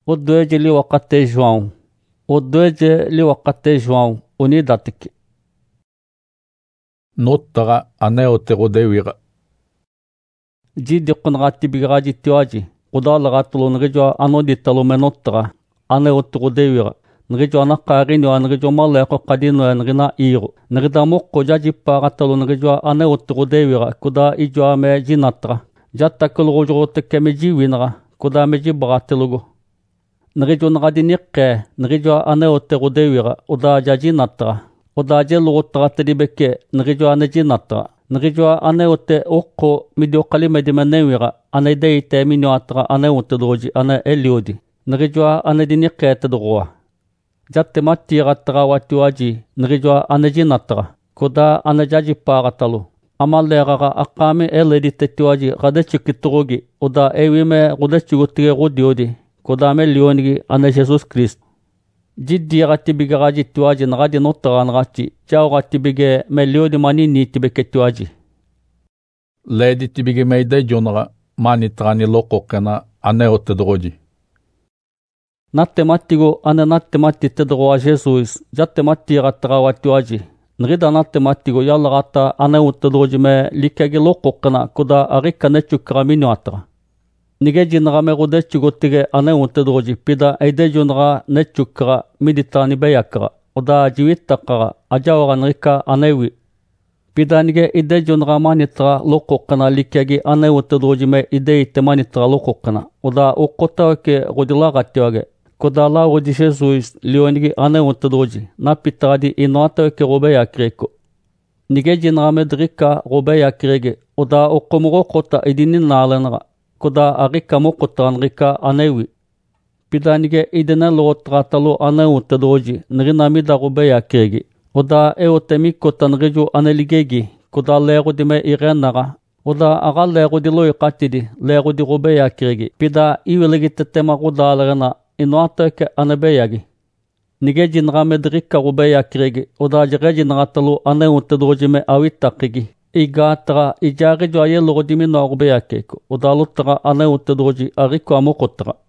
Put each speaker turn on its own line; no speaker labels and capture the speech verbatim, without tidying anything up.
Odweje li wakate João. Odweje li wakate João. Unidatik.
Nottara aneotero devira.
Jidi qunqati bigaji tiwaji. Qudalaqatulu ngijo anoditalu menottara. Aneotero devira. Ngijo anaqarini wa ngijo malaqo qadinu wa ngina iru. Ngida mokko jajipaqatalu ngijo aneotero devira. Kuda ijo ame jinatra. Jattakul rujurut keme jiwinra. Kuda me jibaqatilugu. Ngijo ngadiniqqe. Ngijo aneotero devira. Uda jajinatra. Oda jelugottara tedibeke ngijo anejinatra. Ngijo aneote okko midio qalimedi manewira. Anedeite minioatra aneote doji ane eliodi. Ngijo anediniqqe tedruwa. Jatte mattiratra watiwaji ngijo anejinatra. Kuda anejajipaqatalu. Amalleqaqa aqqami eledite tiwaji qadachikitturugi. Oda ewime qudachiguttige qudiodi. Kuda melionigi ane Jesus Christ. Jiddi gatti bigaraji tiwaji nagadi nottara nagati. Ciao gatti bige meliodi manini tibeke tiwaji.
Ledi tibige meide jonara mani trani loko kena aneote droji.
Natte mattigo ane natte matti tedroa Jesus. Jatte matti gattara watiwaji. Nrida natte mattigo yalla gata aneote droji me likage loko kena kuda arika nechukra minuatra. Nigeji nagame gudechigottige aneote droji pida aidejo naga nechukra miditani beyakra. Oda jiwittaqara ajawara nrika anewi. Pida nige idejo naga manitra lokokana likage aneote droji me ideite manitra lokokana. Oda uqotawake gudilagatiwage. Koda la gudi Jesus lionigi aneote droji. Napitadi inoatawake gobeyakreko. Nigeji nagame drika gobeyakrege. Oda uqomugo kota idinin nalenra. Kuda arika mokotan rika anewi. Pidanige idena lotratalu aneote doji. Nrinamida rubeya kegi. Oda eotemi kotan reju aneligegi. Kuda lego di me irenara. Oda aga lego di loi katidi. Lego di rubeya kegi. Pida iwelegite tema kuda alerena. Inuatake anebeyagi. Nigeji nrame drika rubeya kegi. Oda jireji nratalu aneote doji me awitakegi. Igatra ijari jo ayelo godimi no rubeya keko. Odalutra aneote doji ariko amokotra.